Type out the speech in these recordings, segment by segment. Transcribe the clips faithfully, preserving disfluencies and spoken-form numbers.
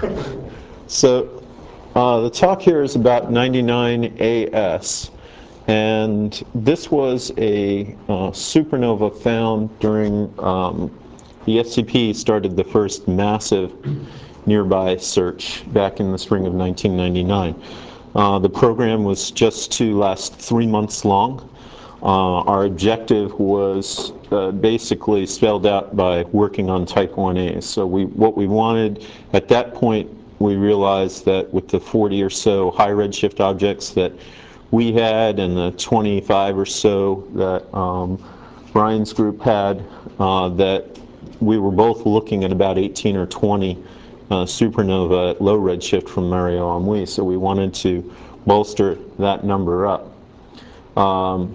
So uh, the talk here is about ninety-nine A S, and this was a uh, supernova found during um, the S C P started the first massive nearby search back in the spring of nineteen ninety-nine. Uh, the program was just to last three months long. Uh, our objective was uh, basically spelled out by working on Type one A's. So we, what we wanted at that point, we realized that with the forty or so high redshift objects that we had and the twenty-five or so that um, Brian's group had, uh, that we were both looking at about eighteen or twenty uh, supernova at low redshift from Mario Amui, so we wanted to bolster that number up. Um,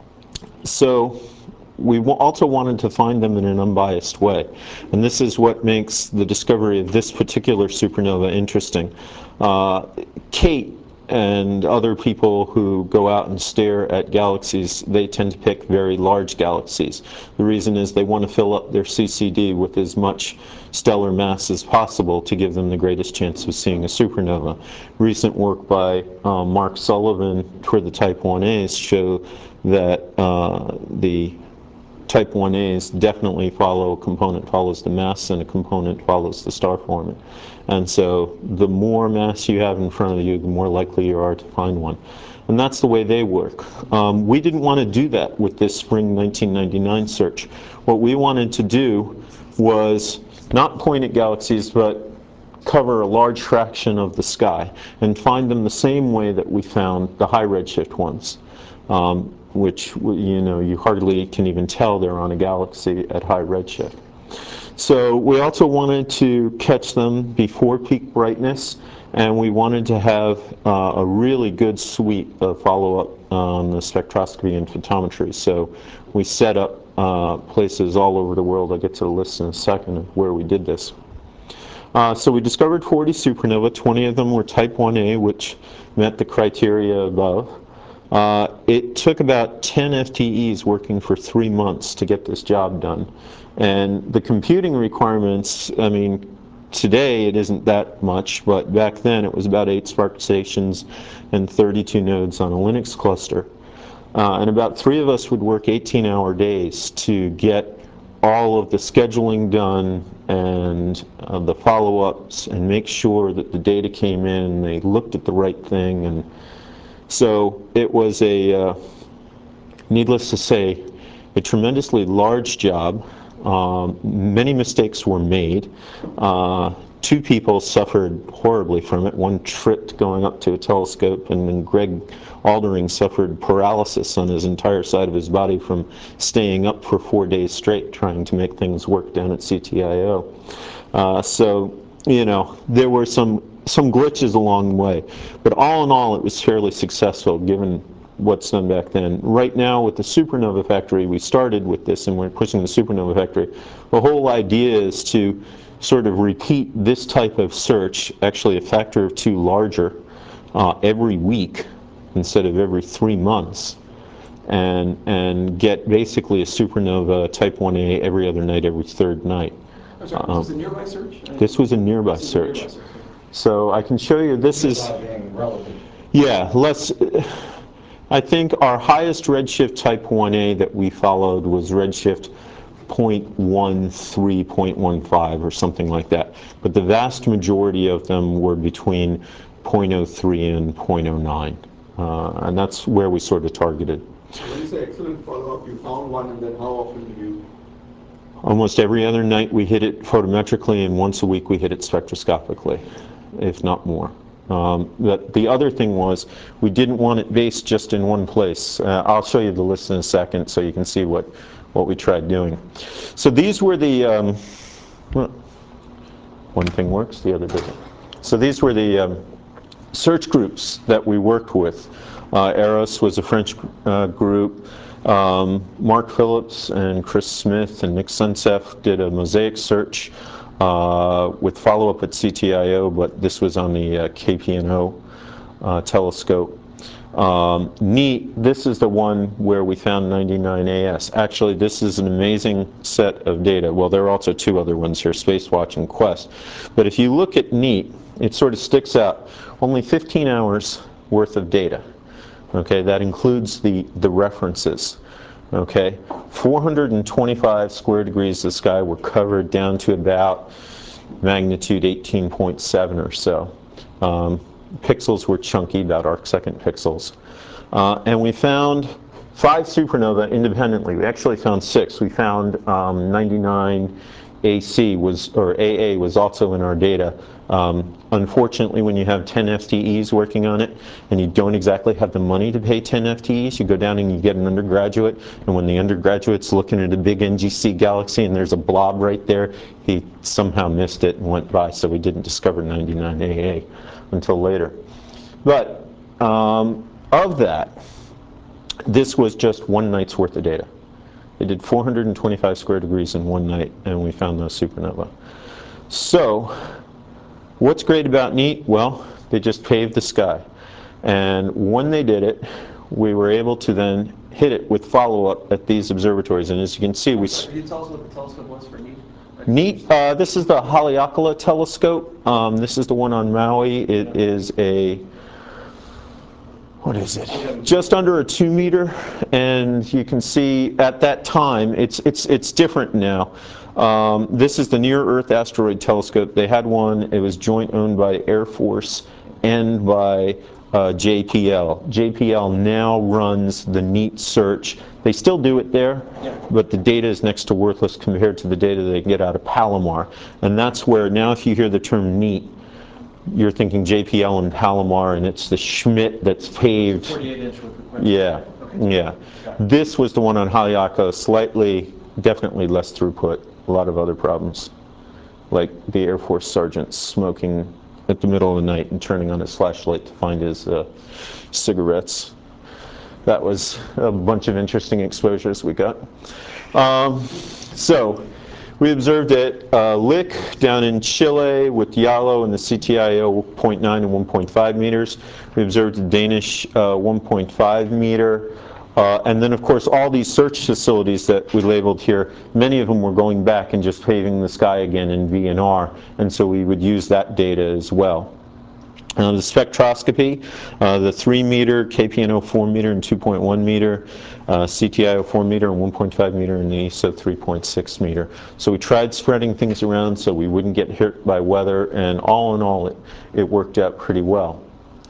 so we also wanted to find them in an unbiased way, and this is what makes the discovery of this particular supernova interesting. Uh, Kate and other people who go out and stare at galaxies, they tend to pick very large galaxies. The reason is they want to fill up their C C D with as much stellar mass as possible to give them the greatest chance of seeing a supernova. Recent work by uh, Mark Sullivan for the Type one A's show that uh, the Type one A's definitely follow, a component follows the mass and a component follows the star forming. And so the more mass you have in front of you, the more likely you are to find one. And that's the way they work. Um, we didn't want to do that with this spring nineteen ninety-nine search. What we wanted to do was not point at galaxies, but cover a large fraction of the sky and find them the same way that we found the high redshift ones. Um, which, you know, you hardly can even tell they're on a galaxy at high redshift. So we also wanted to catch them before peak brightness, and we wanted to have uh, a really good suite of follow-up on the spectroscopy and photometry. So we set up uh, places all over the world. I'll get to the list in a second of where we did this. Uh, so we discovered forty supernovae. twenty of them were Type one A, which met the criteria above. Uh, it took about ten F T Es working for three months to get this job done. And the computing requirements, I mean, today it isn't that much, but back then it was about eight Spark stations and thirty-two nodes on a Linux cluster. Uh, and about three of us would work eighteen hour days to get all of the scheduling done and uh, the follow-ups and make sure that the data came in and they looked at the right thing. And so it was a, uh, needless to say, a tremendously large job. Um, many mistakes were made. Uh, two people suffered horribly from it. One tripped going up to a telescope, and then Greg Aldering suffered paralysis on his entire side of his body from staying up for four days straight trying to make things work down at C T I O. Uh, so, you know, there were some some glitches along the way, but all in all it was fairly successful given what's done back then. Right now with the Supernova Factory, we started with this and we're pushing the Supernova Factory. The whole idea is to sort of repeat this type of search, actually a factor of two larger, uh, every week instead of every three months, and and get basically a supernova Type one A every other night, every third night. I'm sorry, Um, this was a nearby search? This was a nearby this search. A nearby search. So I can show you, this is, being relevant. yeah, let's, I think our highest redshift Type one A that we followed was redshift zero point one three, zero point one five or something like that. But the vast majority of them were between zero point zero three and zero point zero nine. Uh, and that's where we sort of targeted. So when you say excellent follow-up, you found one, and then how often did you? Almost every other night we hit it photometrically, and once a week we hit it spectroscopically, if not more. Um, but the other thing was, we didn't want it based just in one place. Uh, I'll show you the list in a second so you can see what, what we tried doing. So these were the, um, well, one thing works, the other doesn't. So these were the um, search groups that we worked with. Uh, Eros was a French uh, group. Um, Mark Phillips and Chris Smith and Nick Sunsef did a mosaic search uh, with follow-up at C T I O, but this was on the uh, K P N O uh, telescope. Um, NEAT, this is the one where we found ninety-nine A S. Actually, this is an amazing set of data. Well, there are also two other ones here, Spacewatch and Quest. But if you look at NEAT, it sort of sticks out. Only fifteen hours worth of data. Okay, that includes the, the references. Okay, four hundred twenty-five square degrees of the sky were covered down to about magnitude eighteen point seven or so. Um, pixels were chunky, about arc-second pixels. Uh, and we found five supernovae independently. We actually found six. We found um, ninety-nine A C was, or A A was also in our data. Um, unfortunately, when you have ten F T Es working on it and you don't exactly have the money to pay ten F T Es, you go down and you get an undergraduate, and when the undergraduate's looking at a big N G C galaxy and there's a blob right there, he somehow missed it and went by, so we didn't discover ninety-nine A A until later. But um, of that, this was just one night's worth of data. They did four hundred twenty-five square degrees in one night, and we found those supernovae. So, what's great about NEAT? Well, they just paved the sky. And when they did it, we were able to then hit it with follow-up at these observatories. And as you can see, we... Can you tell us what the telescope was for NEAT? NEAT, uh, this is the Haleakala telescope. Um, this is the one on Maui. It is a... what is it? Just under a two meter, and you can see at that time, it's it's it's different now. Um, this is the Near Earth Asteroid Telescope. They had one. It was joint owned by Air Force and by uh, J P L. J P L now runs the NEAT search. They still do it there, but the data is next to worthless compared to the data they get out of Palomar. And that's where now, if you hear the term NEAT, you're thinking J P L and Palomar, and it's the Schmidt that's paved. forty-eight inch with the Yeah, okay. yeah. This was the one on Haleakala, slightly, definitely less throughput, a lot of other problems, like the Air Force sergeant smoking at the middle of the night and turning on his flashlight to find his uh, cigarettes. That was a bunch of interesting exposures we got. Um, so. We observed at uh, Lick down in Chile with Yalo and the C T I O zero point nine and one point five meters. We observed a Danish uh, one point five meter. Uh, and then, of course, all these search facilities that we labeled here, many of them were going back and just paving the sky again in V N R. And so we would use that data as well. Uh, the spectroscopy, uh, the three meter, K P N O four meter, and two point one meter, uh, C T I O four meter, and one point five meter, and the E S O three point six meter. So we tried spreading things around so we wouldn't get hit by weather, and all in all, it, it worked out pretty well.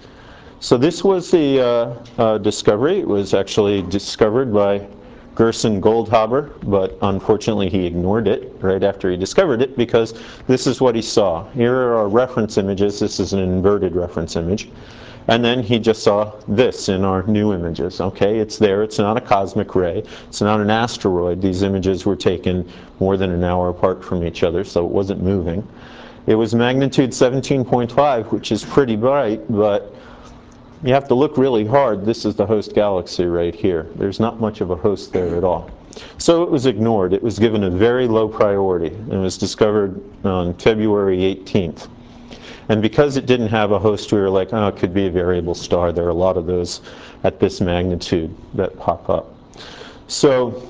So this was the uh, uh, discovery. It was actually discovered by Gerson Goldhaber, but unfortunately he ignored it right after he discovered it, because this is what he saw. Here are our reference images. This is an inverted reference image. And then he just saw this in our new images. Okay, it's there. It's not a cosmic ray. It's not an asteroid. These images were taken more than an hour apart from each other, so it wasn't moving. It was magnitude seventeen point five, which is pretty bright, but you have to look really hard. This is the host galaxy right here. There's not much of a host there at all. So it was ignored. It was given a very low priority, and it was discovered on February eighteenth. And because it didn't have a host, we were like, oh, it could be a variable star. There are a lot of those at this magnitude that pop up. So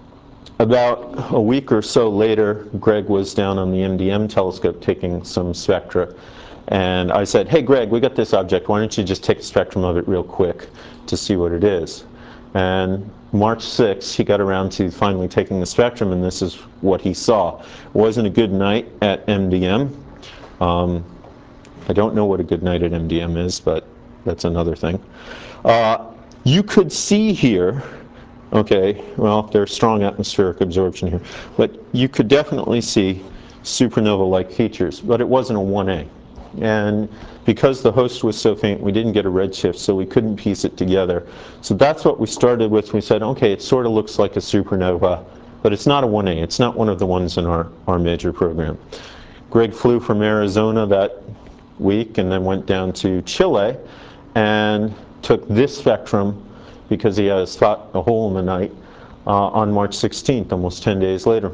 about a week or so later, Greg was down on the M D M telescope taking some spectra. And I said, hey, Greg, we got this object. Why don't you just take a spectrum of it real quick to see what it is? And March sixth, he got around to finally taking the spectrum, and this is what he saw. It wasn't a good night at M D M. Um, I don't know what a good night at M D M is, but that's another thing. Uh, you could see here, okay, well, there's strong atmospheric absorption here, but you could definitely see supernova-like features, but it wasn't a one A. And because the host was so faint, we didn't get a redshift, so we couldn't piece it together. So that's what we started with. We said, okay, it sort of looks like a supernova, but it's not a one A. It's not one of the ones in our, our major program. Greg flew from Arizona that week and then went down to Chile and took this spectrum, because he had spot a hole in the night, uh, on March sixteenth, almost ten days later.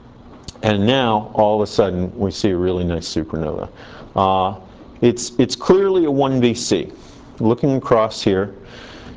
And now, all of a sudden, we see a really nice supernova. Uh, it's, it's clearly a one B C. Looking across here,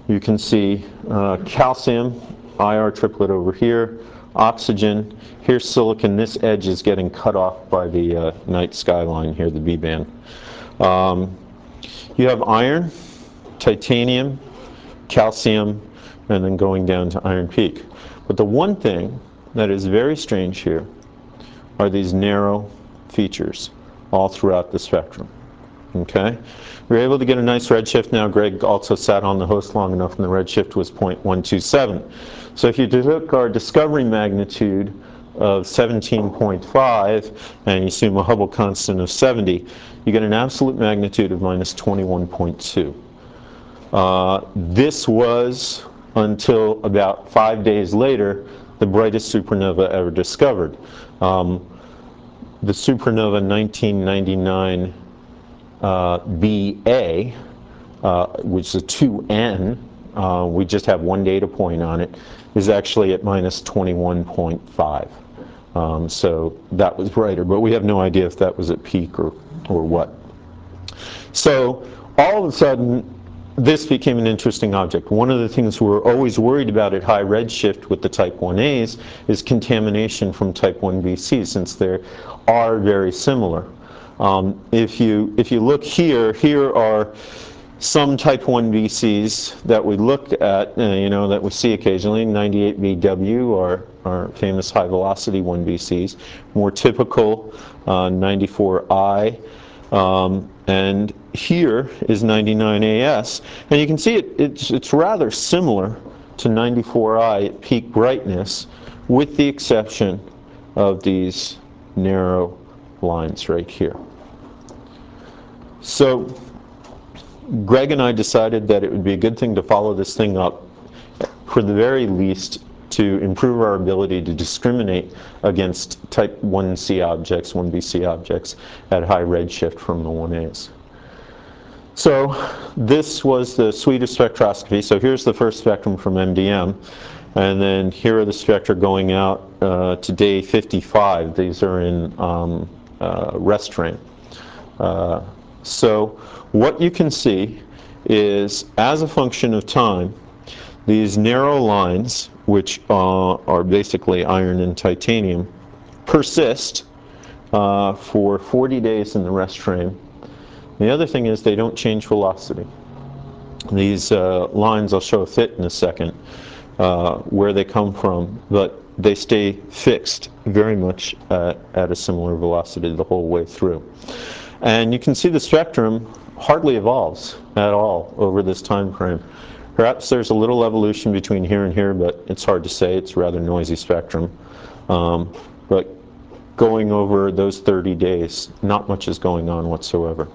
you can see uh, calcium, I R triplet over here, oxygen, here's silicon. This edge is getting cut off by the uh, night skyline here, the B band. Um, you have iron, titanium, calcium, and then going down to Iron Peak. But the one thing that is very strange here are these narrow features all throughout the spectrum. Okay? We were able to get a nice redshift. Now Greg also sat on the host long enough and the redshift was zero point one two seven. So if you took our discovery magnitude of seventeen point five and you assume a Hubble constant of seventy, you get an absolute magnitude of minus twenty-one point two. Uh, this was, until about five days later, the brightest supernova ever discovered. Um, the supernova nineteen ninety-nine uh, B A, uh, which is a two N, uh, we just have one data point on it, is actually at minus twenty-one point five. Um, so that was brighter, but we have no idea if that was at peak or, or what. So all of a sudden, this became an interesting object. One of the things we're always worried about at high redshift with the type one A's is contamination from type one B C, since they are very similar. Um, if you if you look here, here are some type one B Cs that we looked at, uh, you know, that we see occasionally. ninety-eight B W are our famous high velocity one B Cs. More typical, uh, ninety-four I. Um, and here is ninety-nine A S, and you can see it, it's, it's rather similar to ninety-four I at peak brightness, with the exception of these narrow lines right here. So Greg and I decided that it would be a good thing to follow this thing up, for the very least to improve our ability to discriminate against type one C objects, one B C objects at high redshift from the one A's. So this was the suite of spectroscopy. So here's the first spectrum from M D M, and then here are the spectra going out uh, to day fifty-five. These are in um, uh, rest frame. Uh, so what you can see is, as a function of time, these narrow lines, which uh, are basically iron and titanium, persist uh, for forty days in the rest frame. The other thing is they don't change velocity. These uh, lines, I'll show a fit in a second, uh, where they come from, but they stay fixed very much uh, at a similar velocity the whole way through. And you can see the spectrum hardly evolves at all over this time frame. Perhaps there's a little evolution between here and here, but it's hard to say. It's a rather noisy spectrum. Um, but going over those thirty days, not much is going on whatsoever.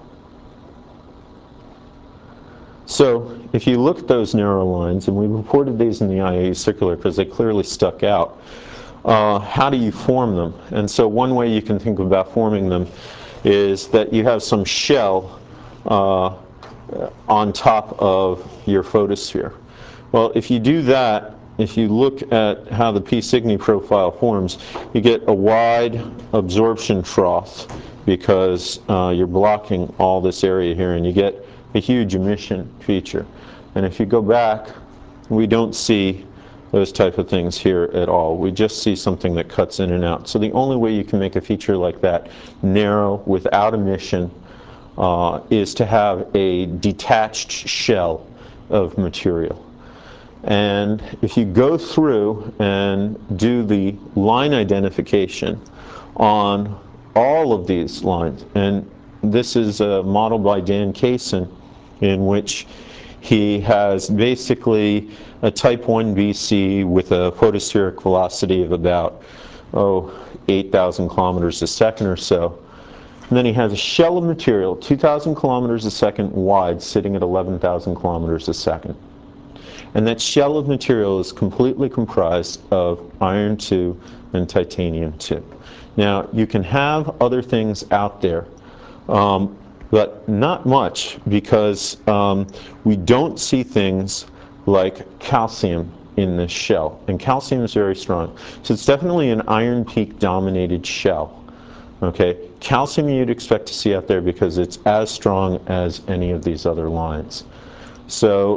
So if you look at those narrow lines, and we reported these in the I A E circular because they clearly stuck out, uh, how do you form them? And so one way you can think about forming them is that you have some shell uh, on top of your photosphere. Well, if you do that, if you look at how the P Cygni profile forms, you get a wide absorption trough because uh, you're blocking all this area here, and you get a huge emission feature. And if you go back, we don't see those type of things here at all. We just see something that cuts in and out. So the only way you can make a feature like that, narrow, without emission, uh, is to have a detached shell of material. And if you go through and do the line identification on all of these lines, and this is a model by Dan Kaysen, in which he has basically a type one B C with a photospheric velocity of about, oh, eight thousand kilometers a second or so. And then he has a shell of material, two thousand kilometers a second wide, sitting at eleven thousand kilometers a second. And that shell of material is completely comprised of iron two and titanium two. Now, you can have other things out there, um, but not much, because um, we don't see things like calcium in this shell. And calcium is very strong. So it's definitely an iron peak dominated shell. Okay, calcium you'd expect to see out there because it's as strong as any of these other lines. So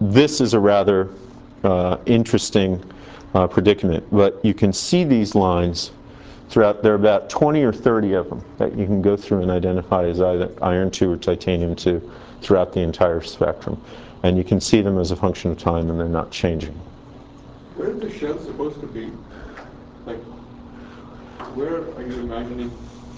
this is a rather uh, interesting uh, predicament. But you can see these lines throughout. There are about twenty or thirty of them that you can go through and identify as either iron two or titanium two throughout the entire spectrum. And you can see them as a function of time, and they're not changing. Where is the shell supposed to be? Like, where are you imagining?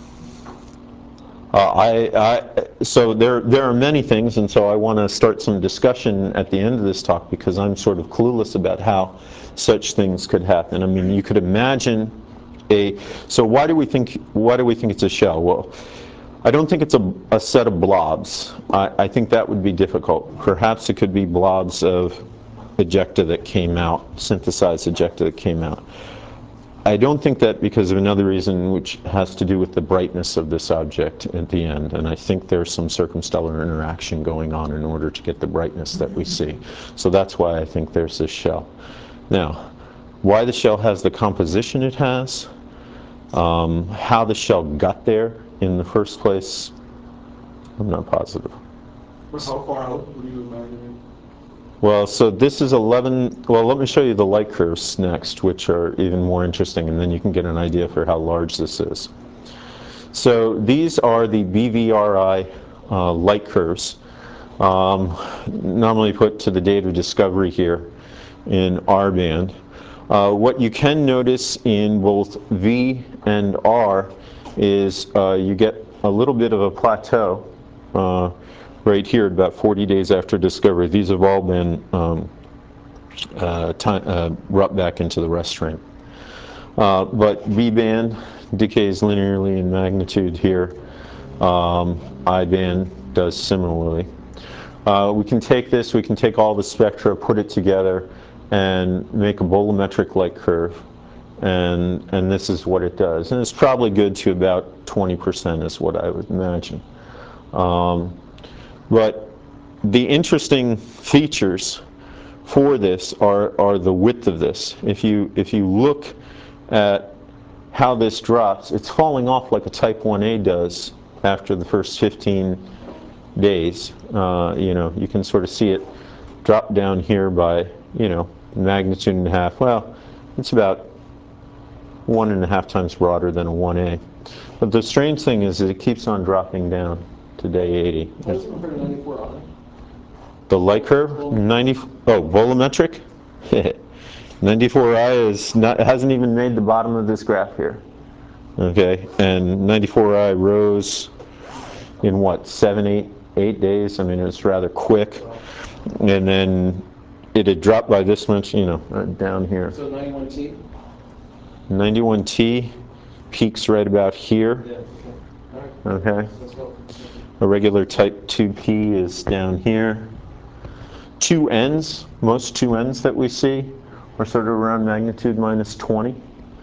Uh, I, I, so there, there are many things, and so I want to start some discussion at the end of this talk because I'm sort of clueless about how such things could happen. I mean, you could imagine a. So why do we think? Why do we think it's a shell? Well, I don't think it's a, a set of blobs. I, I think that would be difficult. Perhaps it could be blobs of ejecta that came out, synthesized ejecta that came out. I don't think that because of another reason which has to do with the brightness of this object at the end, and I think there's some circumstellar interaction going on in order to get the brightness that we see. So that's why I think there's this shell. Now, why the shell has the composition it has, um, how the shell got there in the first place, I'm not positive. But how far out would you imagine it? Well, so this is eleven, well, let me show you the light curves next, which are even more interesting, and then you can get an idea for how large this is. So these are the B V R I uh, light curves, um, normally put to the date of discovery here in R band. Uh, what you can notice in both V and R is uh, you get a little bit of a plateau uh, right here about forty days after discovery. These have all been um, uh, time, uh, brought back into the rest frame. Uh, but V band decays linearly in magnitude here. Um, I band does similarly. Uh, we can take this, we can take all the spectra, put it together, and make a bolometric light curve. And, and this is what it does. And it's probably good to about twenty percent is what I would imagine. Um, but the interesting features for this are, are the width of this. If you, if you look at how this drops, it's falling off like a type one A does after the first fifteen days. Uh, you know, you can sort of see it drop down here by, you know, magnitude and a half. Well, it's about one and a half times broader than a one A. But the strange thing is that it keeps on dropping down to day eighty. How does it compare to ninety-four I? The light curve, ninety, oh, volumetric? ninety-four I is not, hasn't even made the bottom of this graph here. Okay, and ninety-four I rose in what, seven, eight, eight days? I mean, it's rather quick. And then it had dropped by this much, you know, uh, down here. So ninety-one T? ninety-one T peaks right about here. Yeah, okay. All right. Okay. That's helpful. A regular type two P is down here. Two N's, most two N's that we see are sort of around magnitude minus twenty.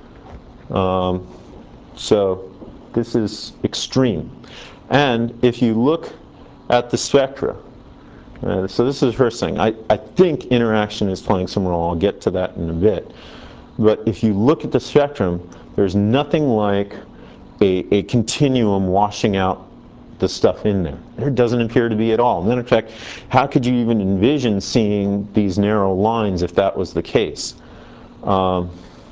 Um, so this is extreme. And if you look at the spectra, uh, so this is the first thing. I, I think interaction is playing some role. I'll get to that in a bit. But if you look at the spectrum, there's nothing like a, a continuum washing out the stuff in there. There doesn't appear to be at all. And then in fact, how could you even envision seeing these narrow lines if that was the case? Um,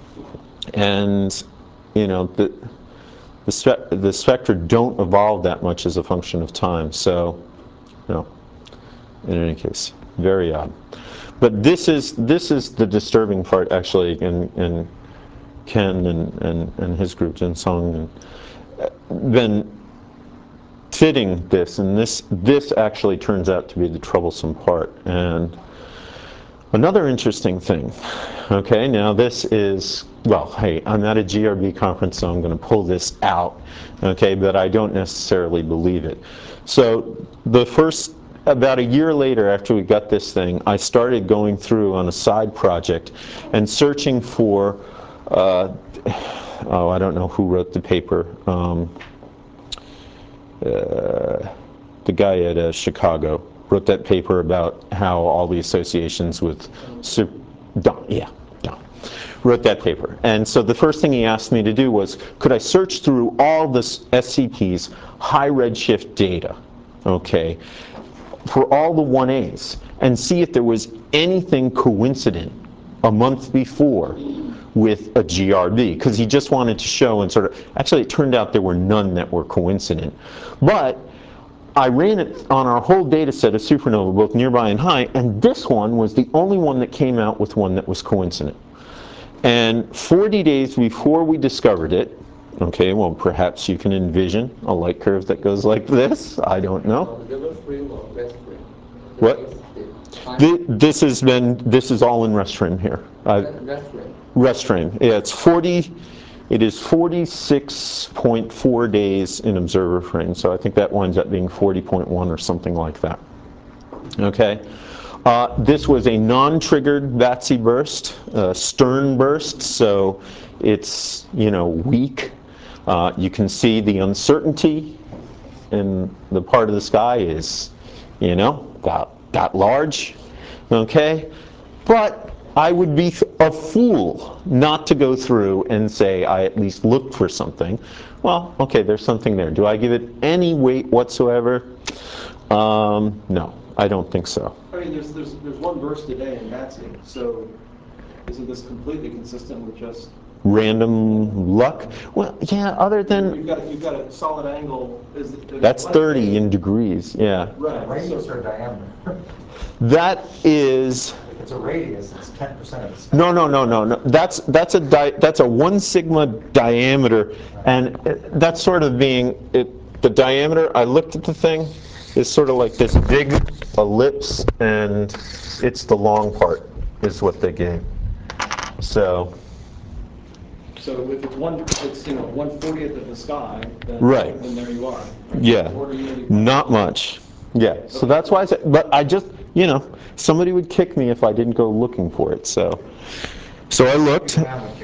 and you know, the, the, spe the spectra don't evolve that much as a function of time. So, you know, in any case, very odd. But this is this is the disturbing part, actually, in, in Ken and, and, and his group, Jin Song, and been fitting this, and this this actually turns out to be the troublesome part. And another interesting thing, okay, now this is, well, hey, I'm at a G R B conference, so I'm going to pull this out, okay, but I don't necessarily believe it. So the first, about a year later after we got this thing, I started going through on a side project and searching for, uh, oh, I don't know who wrote the paper. Um, Uh, the guy at uh, Chicago wrote that paper about how all the associations with super, Don, yeah, Don, wrote that paper. And so the first thing he asked me to do was, could I search through all this S C P's high redshift data, okay, for all the one A's and see if there was anything coincident a month before with a G R B, because he just wanted to show and sort of, actually it turned out there were none that were coincident. But I ran it on our whole data set of supernova, both nearby and high, and this one was the only one that came out with one that was coincident. And forty days before we discovered it, okay, well perhaps you can envision a light curve that goes like this, I don't know. What? Th this has been, this is all in rest frame here. Uh, rest frame, yeah, it's forty, it is forty-six point four days in observer frame, so I think that winds up being forty point one or something like that. Okay, uh, this was a non-triggered V A T S I burst, uh, stern burst, so it's, you know, weak. Uh, you can see the uncertainty in the part of the sky is, you know, that, that large, okay? But I would be a fool not to go through and say I at least looked for something. Well, okay, there's something there. Do I give it any weight whatsoever? Um, no, I don't think so. I mean, there's, there's, there's one burst a day in V A T S I, so isn't this completely consistent with just random luck? Well, yeah, other than... You've got, you've got a solid angle. Is, is that's thirty in degrees, yeah. Right. Radius or diameter? That is... If it's a radius, it's ten percent of the spectrum. No, no, no, no, no. That's, that's, a, di that's a one sigma diameter, and it, that's sort of being... It, the diameter, I looked at the thing, is sort of like this big ellipse, and it's the long part, is what they gave. So... So if it's one, it's, you know, one fortieth of the sky, then, right. then there you are. Right? Yeah, You not much. Yeah, so that's why I said, but I just, you know, somebody would kick me if I didn't go looking for it, so. So I looked,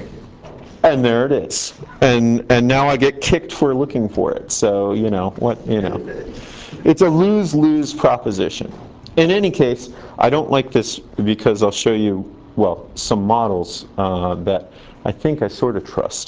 and there it is. And, and now I get kicked for looking for it, so, you know, what, you know. It's a lose-lose proposition. In any case, I don't like this because I'll show you, well, some models uh, that I think I sort of trust.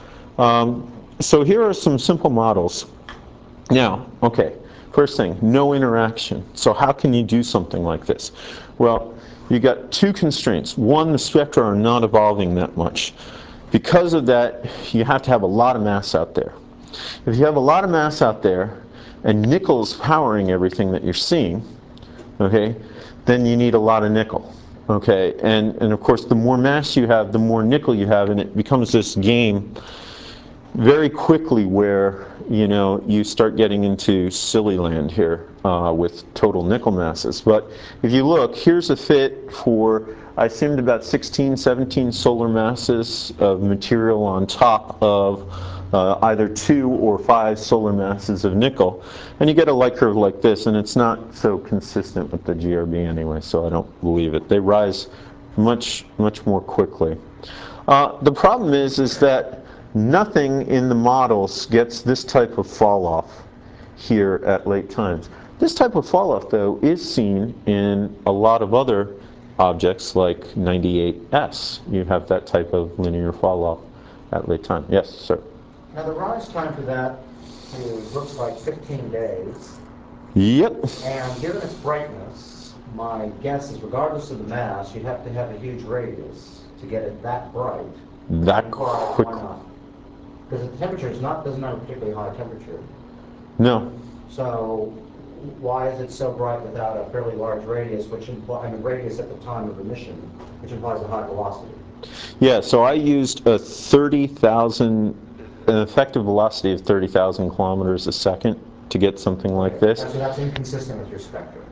Um, so here are some simple models. Now, okay, first thing, no interaction. So how can you do something like this? Well, you got two constraints. One, the spectra are not evolving that much. Because of that, you have to have a lot of mass out there. If you have a lot of mass out there, and nickel's powering everything that you're seeing, okay, then you need a lot of nickel. Okay, and, and of course the more mass you have, the more nickel you have, and it becomes this game very quickly where, you know, you start getting into silly land here uh, with total nickel masses. But if you look, here's a fit for, I assumed about sixteen, seventeen solar masses of material on top of uh, either two or five solar masses of nickel. And you get a light curve like this, and it's not so consistent with the G R B anyway, so I don't believe it. They rise much, much more quickly. Uh, the problem is, is that nothing in the models gets this type of fall off here at late times. This type of fall off, though, is seen in a lot of other objects like ninety-eight S. You have that type of linear fall off at late time. Yes, sir? Now the rise time for that is, looks like fifteen days. Yep. And given its brightness, my guess is regardless of the mass, you'd have to have a huge radius to get it that bright. That quick. Why not? Because the temperature is not, doesn't have a particularly high temperature. No. So why is it so bright without a fairly large radius, which implies, I mean, radius at the time of emission, which implies a high velocity? Yeah, so I used a thirty thousand, an effective velocity of thirty thousand kilometers a second to get something like this. So that's inconsistent with your spectrum.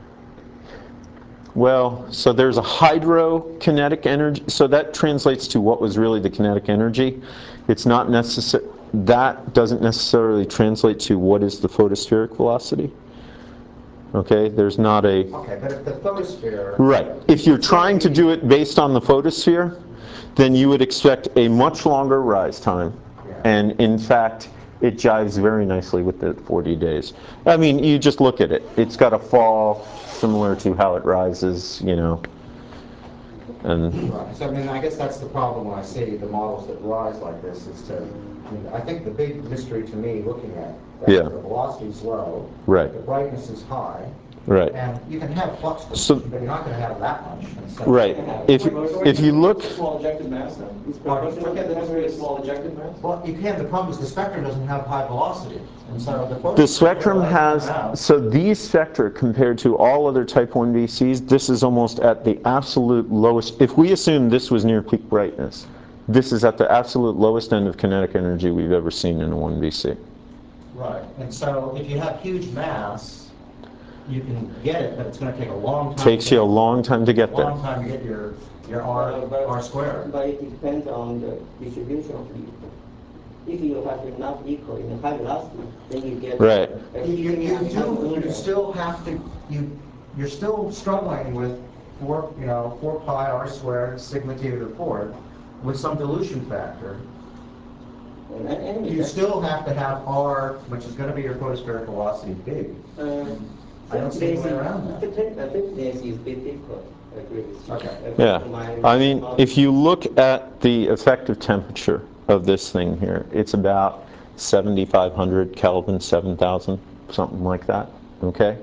Well, so there's a hydrokinetic energy, so that translates to what was really the kinetic energy. It's not necessary, that doesn't necessarily translate to what is the photospheric velocity. Okay, there's not a... Okay, but if the photosphere... Right, if you're trying to do it based on the photosphere, then you would expect a much longer rise time. Yeah. And in fact, it jives very nicely with the forty days. I mean, you just look at it. It's got a fall similar to how it rises, you know. And right. So I mean, I guess that's the problem when I see the models that rise like this is to, I mean, I think the big mystery to me looking at that yeah. is the velocity is low, right. the brightness is high, Right. And you can have flux So- distribution, but you're not going to have that much. And so- Right. If you, if you look, Small ejected mass then? Don't you look at the history of small ejected mass? Well, you can. The problem is the spectrum doesn't have high velocity, and so the photon- the spectrum has, out. so these spectra compared to all other type one B Cs, this is almost at the absolute lowest. If we assume this was near peak brightness, this is at the absolute lowest end of kinetic energy we've ever seen in a one B C. Right. And so if you have huge mass, you can get it, but it's going to take a long time. Takes to you get, a long time to get a there. long time to get your your R Uh, but- R squared. But it depends on the distribution of the, if you have enough equal in high velocity, then you get. Right. a You, you, peak you mass do. You earlier. still have to. You you're still struggling with four. You know, four pi R squared sigma t to the fourth with some dilution factor. And- and You that's- still have to have R, which is going to be your photospheric velocity, big. Um, I don't see a way around that. Fifth density is a bit difficult, I agree with you. Okay. Uh, Yeah. my- I mean, if you look at the effective temperature of this thing here, it's about seventy-five hundred Kelvin, seven thousand, something like that, okay?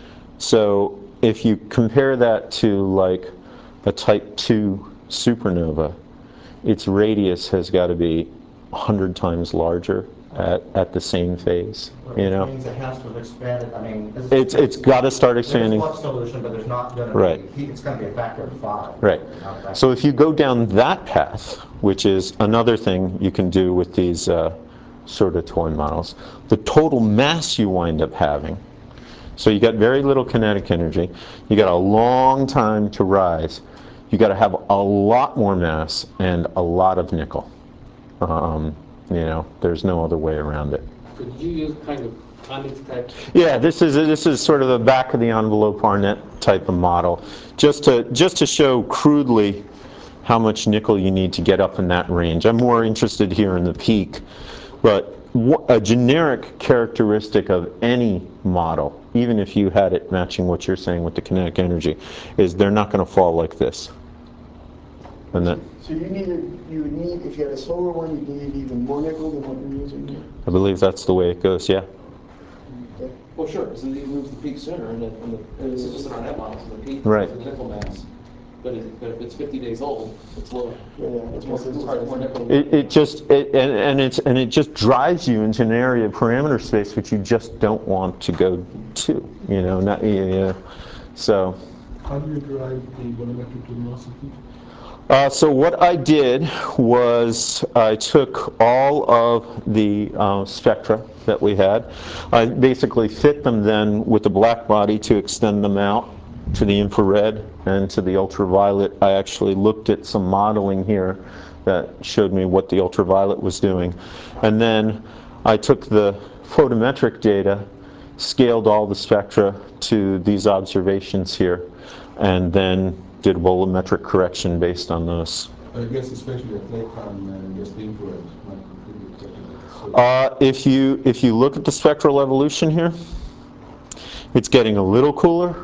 So if you compare that to like a type two supernova, its radius has got to be one hundred times larger at, at the same phase, you Which know? means it has to have expanded. I mean, this is- It's, it's got to start there's expanding. flux dilution, but there's not going to Right. be. It's going to be a factor of five. Right. Not a factor. So if you go down that path, which is another thing you can do with these uh, sort of toy models, the total mass you wind up having, so you got very little kinetic energy, you got a long time to rise, you got to have a lot more mass and a lot of nickel. Um, you know, there's no other way around it. So did you use kind of Onyx type? Yeah, this is this is sort of the back of the envelope Arnett type of model, just to just to show crudely how much nickel you need to get up in that range. I'm more interested here in the peak, but wh- a generic characteristic of any model, even if you had it matching what you're saying with the kinetic energy, is they're not going to fall like this. And that, So you needed, you would need, if you had a solar one, you need even more nickel than what you're using here? I believe that's the way it goes. Yeah. Okay. Well, sure, so you lose the peak sooner, and, the, and, the, and this is just an Arnett model, so the peak Right. is the nickel mass. But, it, but if it's fifty days old, it's lower. Yeah, yeah, It's more, it's hard, more nickel. It, it just it, and, and it's and it just drives you into an area of parameter space which you just don't want to go to. You know, not yeah. So. How do you derive the volumetric luminosity? Uh, so what I did was I took all of the uh, spectra that we had. I basically fit them then with the black body to extend them out to the infrared and to the ultraviolet. I actually looked at some modeling here that showed me what the ultraviolet was doing. And then I took the photometric data, scaled all the spectra to these observations here, and then did a volumetric correction based on those. I guess especially at nighttime and just the infrared might contribute to it. So Uh, if you if you look at the spectral evolution here, it's getting a little cooler,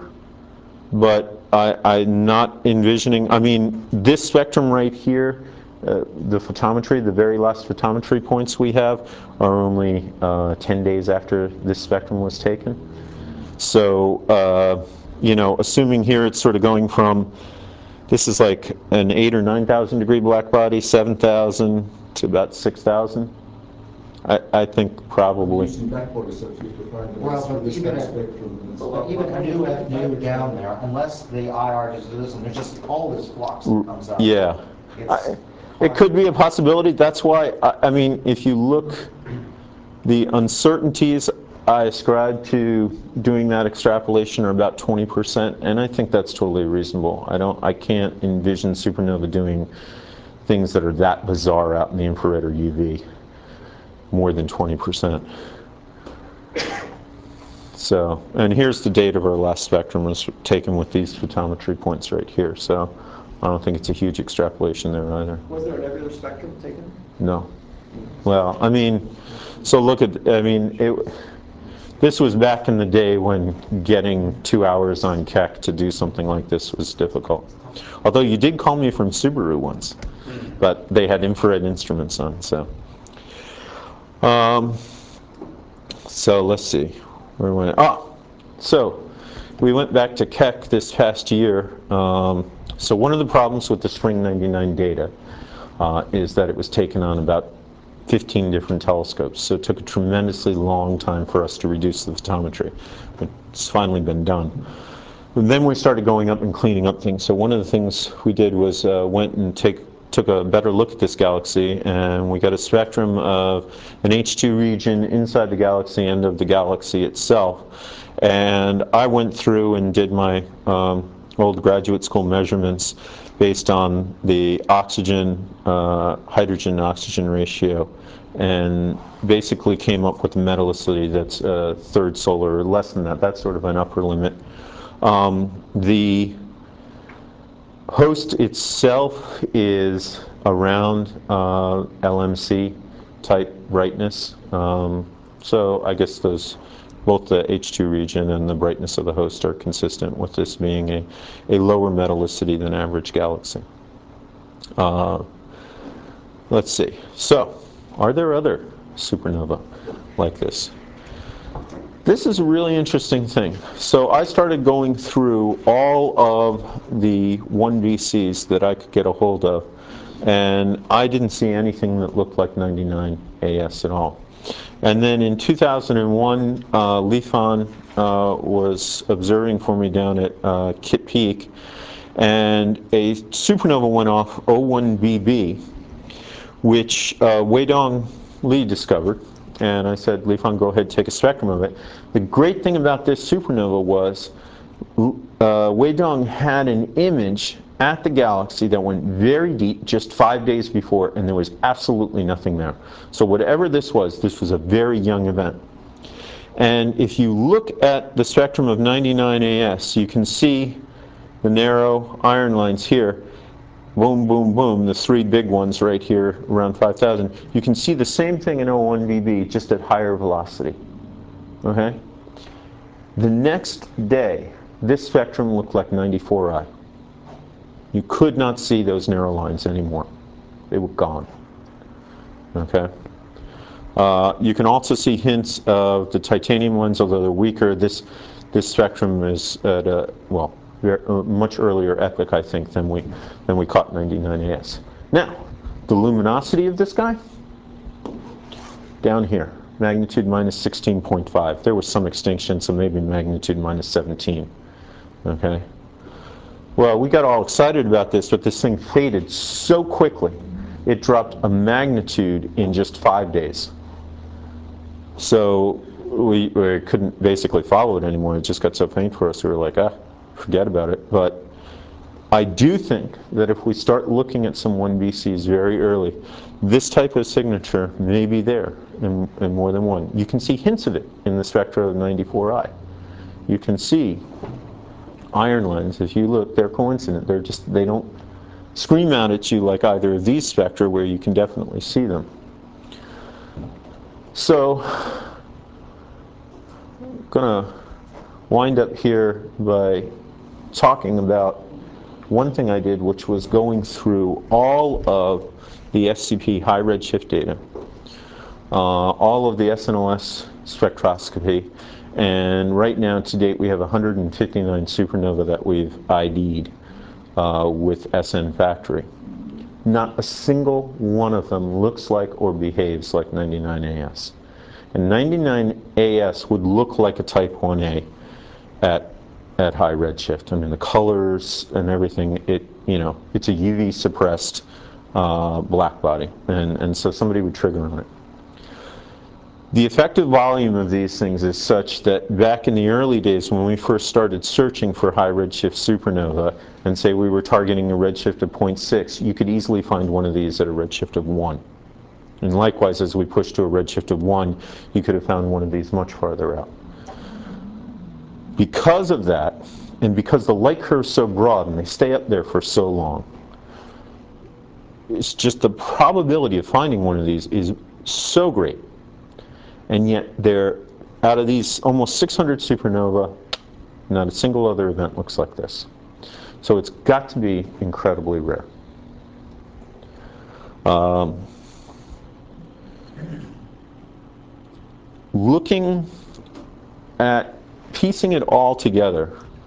but I, I'm not envisioning. I mean, this spectrum right here, uh, the photometry, the very last photometry points we have, are only uh, ten days after this spectrum was taken. So, uh, you know, assuming here it's sort of going from, this is like an eight or nine thousand degree black body, seven thousand to about six thousand. I, I think probably. using black body substitute to find the Well, but this even kind of at- spectrum. and it's- But even a new F U down there, unless the I R does this, and there's just all this flux that comes out. Yeah. It's I, it could be a possibility. That's why, I, I mean, if you look, the uncertainties I ascribe to doing that extrapolation are about twenty percent, and I think that's totally reasonable. I don't, I can't envision supernova doing things that are that bizarre out in the infrared or U V, more than twenty percent. So, and here's the date of our last spectrum was taken with these photometry points right here. So, I don't think it's a huge extrapolation there either. Was there a nebular spectrum taken? No. Well, I mean, so look at, I mean, it, this was back in the day when getting two hours on Keck to do something like this was difficult. Although you did call me from Subaru once, but they had infrared instruments on, so. Um, so let's see, where went I? Oh, so we went back to Keck this past year. Um, so one of the problems with the Spring ninety-nine data uh, is that it was taken on about fifteen different telescopes. So it took a tremendously long time for us to reduce the photometry. It's finally been done. And then we started going up and cleaning up things. So one of the things we did was uh, went and take, took a better look at this galaxy, and we got a spectrum of an H two region inside the galaxy and of the galaxy itself. And I went through and did my um, old graduate school measurements based on the oxygen, uh, hydrogen oxygen ratio, and basically came up with a metallicity that's a third solar or less than that. That's sort of an upper limit. Um, the host itself is around uh, L M C type brightness. Um, so I guess those, both the H two region and the brightness of the host are consistent with this being a, a lower metallicity than average galaxy. Uh, let's see. So, are there other supernovae like this? This is a really interesting thing. So I started going through all of the one B Cs that I could get a hold of, and I didn't see anything that looked like ninety-nine A S at all. And then in two thousand one, uh, Lifan uh, was observing for me down at uh, Kitt Peak, and a supernova went off, O one B B, which uh, Weidong Li discovered. And I said, Lifan, go ahead, take a spectrum of it. The great thing about this supernova was uh, Weidong had an image at the galaxy that went very deep just five days before, and there was absolutely nothing there. So whatever this was, this was a very young event. And if you look at the spectrum of ninety-nine A S, you can see the narrow iron lines here. Boom, boom, boom, the three big ones right here around five thousand. You can see the same thing in O one B B, just at higher velocity. Okay? The next day, this spectrum looked like ninety-four I. You could not see those narrow lines anymore. They were gone. Okay? Uh, you can also see hints of the titanium ones, although they're weaker. This, this spectrum is at a, well, a much earlier epoch, I think, than we, than we caught ninety-nine A S. Now, the luminosity of this guy, down here, magnitude minus sixteen point five. There was some extinction, so maybe magnitude minus seventeen. Okay? Well, we got all excited about this, but this thing faded so quickly, it dropped a magnitude in just five days. So we, we couldn't basically follow it anymore. It just got so faint for us, we were like, ah, forget about it. But I do think that if we start looking at some one B Cs very early, this type of signature may be there in, in more than one. You can see hints of it in the spectra of ninety-four I. You can see iron lines. If you look, they're coincident. They're just, they don't scream out at you like either of these spectra, where you can definitely see them. So I'm going to wind up here by talking about one thing I did, which was going through all of the S C P high redshift data, uh, all of the S N O S spectroscopy, and right now to date we have one hundred fifty-nine supernovae that we've I D'd uh, with S N Factory. Not a single one of them looks like or behaves like ninety-nine A S. And ninety-nine A S would look like a type one A at at high redshift. I mean, the colors and everything, it, you know, it's a U V suppressed uh, black body, and, and so somebody would trigger on it. The effective volume of these things is such that back in the early days when we first started searching for high redshift supernova, and say we were targeting a redshift of zero point six, you could easily find one of these at a redshift of one. And likewise, as we pushed to a redshift of one, you could have found one of these much farther out. Because of that, and because the light curve is so broad and they stay up there for so long, it's just the probability of finding one of these is so great. And yet, they're, out of these almost six hundred supernova, not a single other event looks like this. So it's got to be incredibly rare. Um, looking at piecing it all together,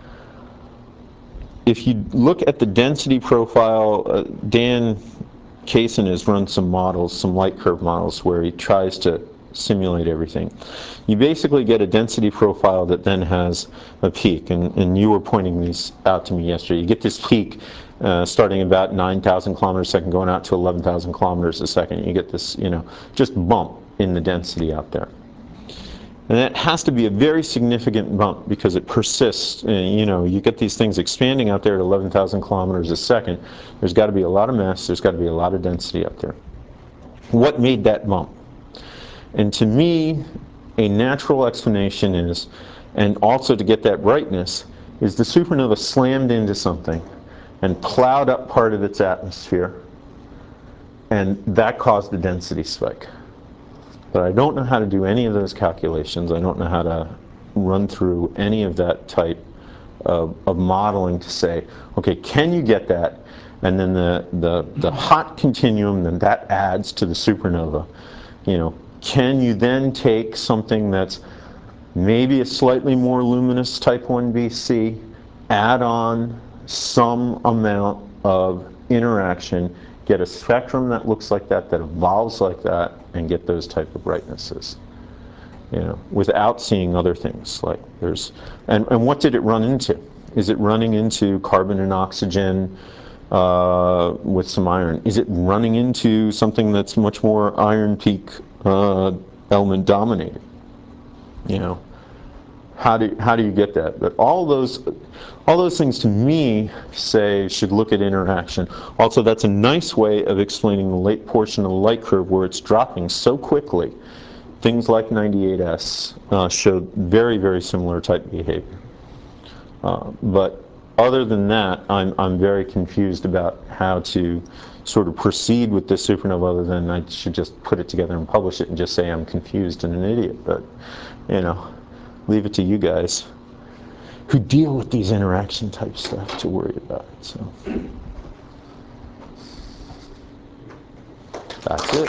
if you look at the density profile, uh, Dan Kaysen has run some models, some light curve models, where he tries to simulate everything. You basically get a density profile that then has a peak, and, and you were pointing these out to me yesterday. You get this peak uh, starting about nine thousand kilometers a second, going out to eleven thousand kilometers a second. You get this, you know, just bump in the density out there. And that has to be a very significant bump because it persists. And, you know, you get these things expanding out there at eleven thousand kilometers a second. There's got to be a lot of mass. There's got to be a lot of density out there. What made that bump? And to me, a natural explanation is, and also to get that brightness, is the supernova slammed into something and plowed up part of its atmosphere, and that caused the density spike. But I don't know how to do any of those calculations. I don't know how to run through any of that type of, of modeling to say, okay, can you get that? And then the, the, the hot continuum, then that adds to the supernova. You know, can you then take something that's maybe a slightly more luminous type one B C, add on some amount of interaction, get a spectrum that looks like that, that evolves like that, and get those type of brightnesses, you know, without seeing other things like there's, and, and what did it run into? Is it running into carbon and oxygen uh, with some iron? Is it running into something that's much more iron peak uh, element dominated? You know, how do how do you get that? But all those all those things to me say should look at interaction. Also, that's a nice way of explaining the late portion of the light curve where it's dropping so quickly. Things like ninety-eight S uh, showed very very similar type behavior. Uh, but other than that, I'm I'm very confused about how to sort of proceed with this supernova, other than I should just put it together and publish it and just say I'm confused and an idiot. But, you know, leave it to you guys who deal with these interaction type stuff to worry about it. So that's it.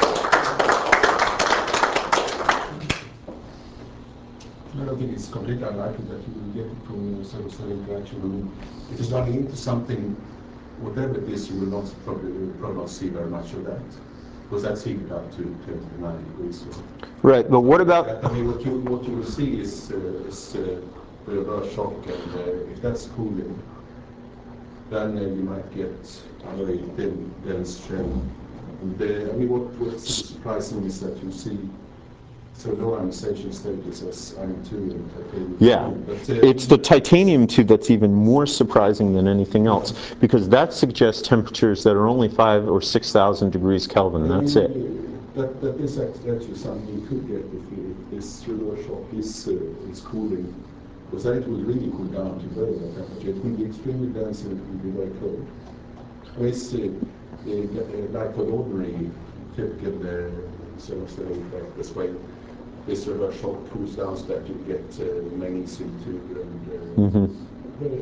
I don't think it's completely unlikely that you will get it from cell cell interaction. I mean, if it's running into something, whatever it is, you will not probably, you will probably not see very much of that, because that's heated up to twenty-nine degrees. So. Right, but what about? I mean, what you what you will see is uh, is uh, the reverse shock, and uh, if that's cooling, then uh, you might get a very thin, dense shell. And uh, I mean, what what's surprising is that you see. So no ionization stages as iron two and titanium. Yeah, but, uh, it's the titanium tube that's even more surprising than anything else, because that suggests temperatures that are only five or six thousand degrees Kelvin. That's I it. mean, That that is actually something you could get if, you, if this reverse shock is uh, is cooling, because then it will really cool down to very low temperature. It will be extremely dense and it will be very cold. I mean, it's uh, uh, like for ordinary typical uh, celestial effect this way. This reverse shock cools down so that you get uh, magnesium too, and uh, Mm-hmm. very,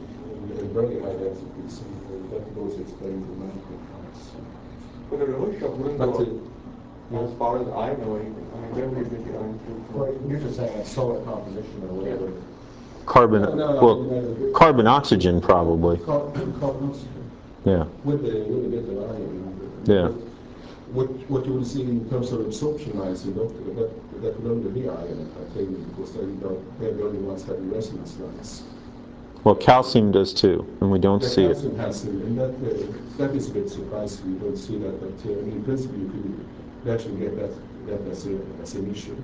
uh, very high densities, and uh, that goes explains the manifold price. But the reverse shock wouldn't But, go uh, as far as I know anything. I mean, where would you get the iron tube Well, from? you're just saying a solar composition or whatever. Carbon, No, no, well, no, no. carbon oxygen probably. Carbon, carbon oxygen. Yeah. With the with a bit of iron. Yeah. What what you will see in terms of absorption lines in doctor, that that will only be iron and titanium, because they don't they're the only ones having resonance lines. Well, calcium does too, and we don't The see it. calcium has it, and that uh, that is a bit surprising. You don't see that, but uh, in principle you could actually get that that as a as an issue,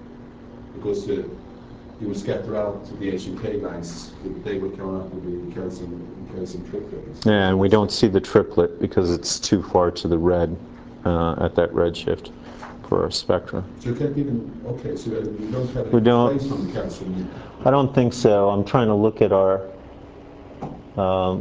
because uh, you will scatter out the H and K lines. They will come up with the calcium calcium triplet. Yeah, and we don't see the triplet because it's too far to the red uh, at that redshift for our spectra. So you can't even okay. So you don't have We any don't. place on the calcium. I don't think so. I'm trying to look at our. Um,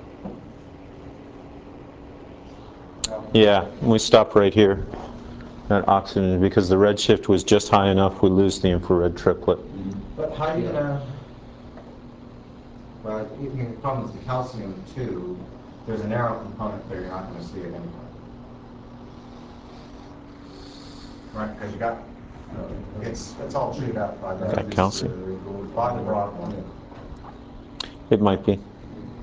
yeah, we stop right here at oxygen because the redshift was just high enough. We lose the infrared triplet. But how are you gonna, well, you can problem is the calcium too, there's a narrow component there, you're not gonna see it anyway. Right, because you got, it's, it's all chewed up by the, Got calcium. by the broad one. It might be.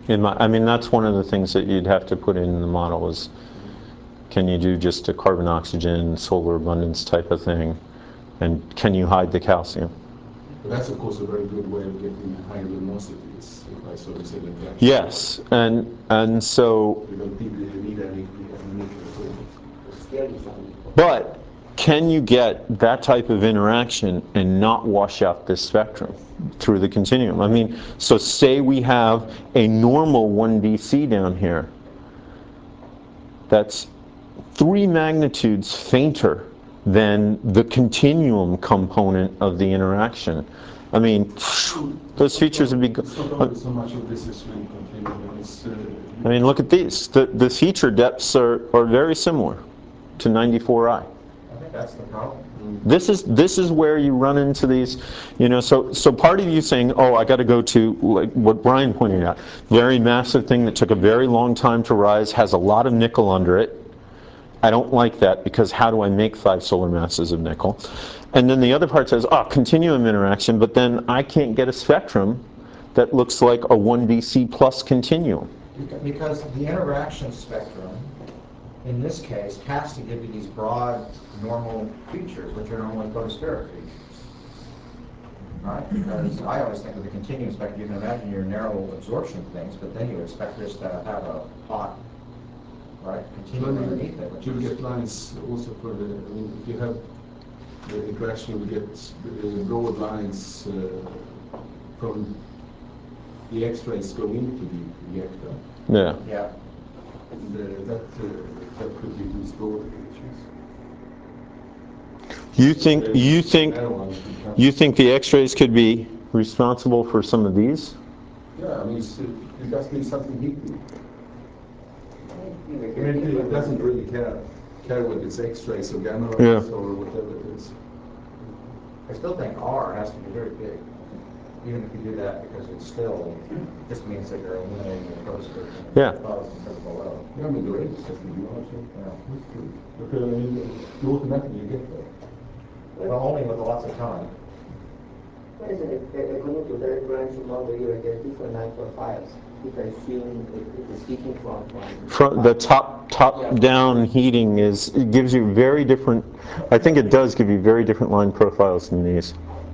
In my, I mean, that's one of the things that you'd have to put in the model is, can you do just a carbon oxygen solar abundance type of thing, and can you hide the calcium? But that's of course a very good way of getting higher luminosities, if I sort of said it that. Yes, and and so. You don't need, you need any, any nickel at all. Still is unequal. But can you get that type of interaction and not wash out this spectrum through the continuum? I mean, so say we have a normal one D C down here that's three magnitudes fainter than the continuum component of the interaction. I mean, those features would be good. It's not always so much of this is really continuum. It's, uh, I mean, look at these. The, the feature depths are, are very similar to ninety-four I. I think that's the problem. This is this is where you run into these, you know. So so part of you saying, oh, I got to go to like what Brian pointed out, very massive thing that took a very long time to rise, has a lot of nickel under it. I don't like that because how do I make five solar masses of nickel? And then the other part says, oh, continuum interaction, but then I can't get a spectrum that looks like a one D C plus continuum. Because the interaction spectrum, in this case, has to give you these broad normal features, which are normally photospheric features. Right? Because I always think of the continuum spectrum, you can imagine your narrow absorption things, but then you expect this to have a hot, right, continuum underneath it. You'll get lines also for the, I mean, if you have the interaction, you'll get the broad lines uh, from the X-rays going into the reactor. Yeah. Yeah. And uh, that, uh, that could be these broader features. You think you think Narrow ones can come. you think the X-rays could be responsible for some of these? Yeah, I mean, it's, uh, it does need something heating. You I make mean, a it difference. doesn't really care, care whether it's X-rays or gamma rays Yeah. or whatever it is. I still think R has to be very big, even if you do that, because it's still, just means that you're eliminating the photosphere Yeah. above instead of below. Yeah, I mean, the range is definitely larger. Yeah. That's true. But uh, I mean, you automatically get that. Well, only with lots of time. What is it? According to the reference model, you will get different line profiles. You can assume it is speaking from from. From the top top down heating is it gives you very different. I think it does give you very different line profiles than these.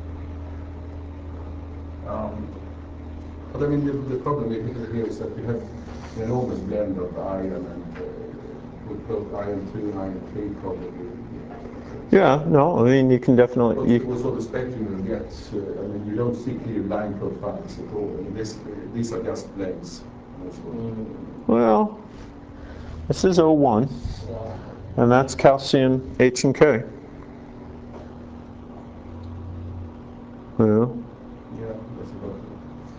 Um, But I mean, the, the problem here is that we have an enormous blend of iron and uh, with both iron two and iron three probably. Yeah. No. I mean, you can definitely. What, You, what sort of spectrum you get, uh, I mean, you don't see clear line profiles at all. I mean, this, these are just blends. well, this is O one, and that's calcium H and K. Well, Yeah, that's about it.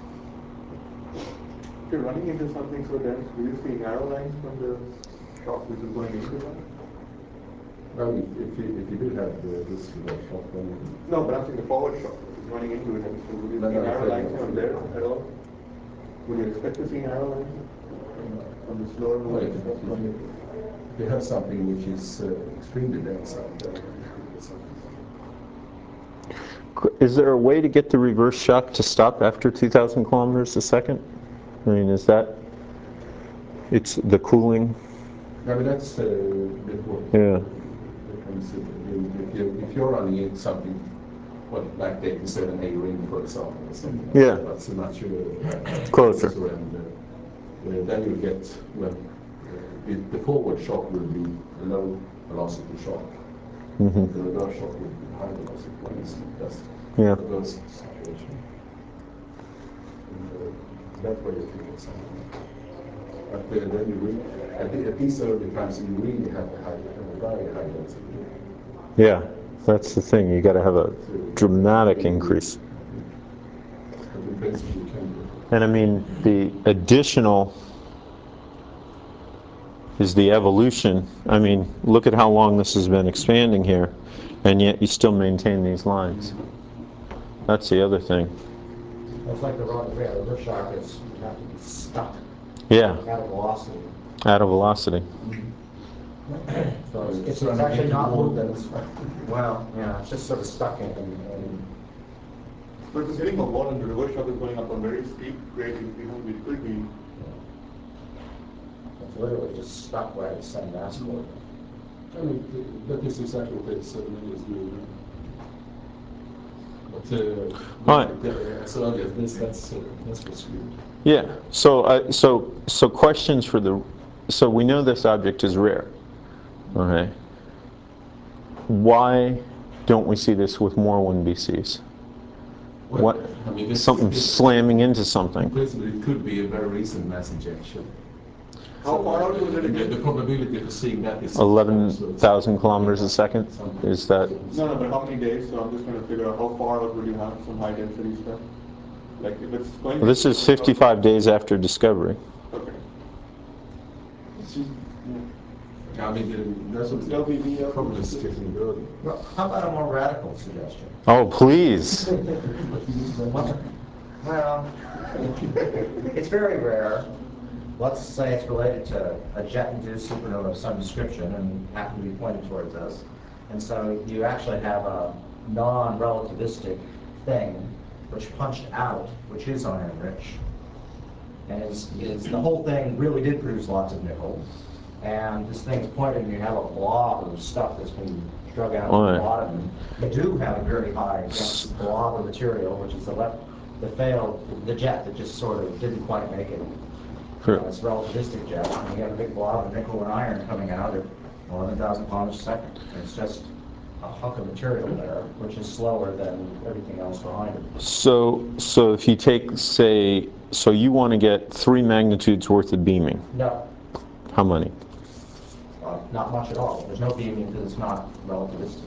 If you're running into something so dense, do you see narrow lines from the shock which is going into that? Well, if, if, you, if you do have uh, this uh, shock, then No, but I'm saying the forward shock which is running into it. So would you No, see no, narrow it's lines like- from there at all? Would you expect to see narrow lines from, from the slower well, if, moving stuff? if, you, if you have something which is uh, extremely dense out there, then you could get something. is there a way to get the reverse shock to stop after two thousand kilometers a second? I mean, is that? It's the cooling. I mean, that's uh, what Yeah. becomes, uh, if, you, if you're running into something, well, like the eighty-seven A ring, for example, or something like Yeah. that, that's a much uh, Closer. And, uh, uh, then you get, well, uh, the, the forward shock will be a low velocity shock. Mm-hmm. The reverse shock will be high velocity when it's just Yeah. reverse situation. And, uh, that way you can get something. But uh, then you really, at, the, at these early times, you really have a, high, a very high density. Yeah, that's the thing. You got to have a dramatic increase. But in principle, you can do it. And I mean, the additional is the evolution. I mean, look at how long this has been expanding here, and yet you still maintain these lines. That's the other thing. It's like the road, yeah, the reverse shock is, you have to be stuck Yeah, at a velocity. at a velocity. So it's, it's, So it's I'm actually getting not more moving. than it's fine. Well, yeah, it's just sort of stuck in, in, But if it's hitting a wall and the reverse shock is going up a very steep grade, you know, it could be It's literally just stuck right at the same mass coordinate. I mean, th- that is exactly what the seven A is doing. But uh, Alright. the- the- as early as this, that's uh, that's what's good. Yeah. So, uh, so, so questions for the. So we know this object is rare. Okay. Why don't we see this with more one B Cs? Well, What? I mean, this- Something this- slamming into In something. principle, it could be a very recent mass injection. How far out was it the, again? the probability of seeing that is Eleven so it's- thousand kilometers a second. Something. Is that? No, no, but how many days? So I'm just trying to figure out how far out would you have some high density stuff? Like if it's going. Well, this is fifty-five days after discovery. Okay. I mean, the, that's what L B V, the problem is getting early. Well, how about a more radical suggestion? Oh, please. Well, it's very rare. Let's say it's related to a jet-induced supernova of some description and happen to be pointed towards us. And so you actually have a non-relativistic thing which punched out, which is iron-rich. And is, is the whole thing really did produce lots of nickel. And this thing's pointed and you have a blob of stuff that's been drug out Oh, of yeah. the bottom. You do have a very high density blob of material, which is the left, the failed, the jet that just sort of didn't quite make it. Sure. You know, it's relativistic jet, and you have a big blob of nickel and iron coming out at eleven thousand kilometers a second. And it's just a hunk of material there, which is slower than everything else behind it. So, so if you take, say, so you want to get three magnitudes worth of beaming. No, How many? uh, not much at all. There's no beaming because it's not relativistic.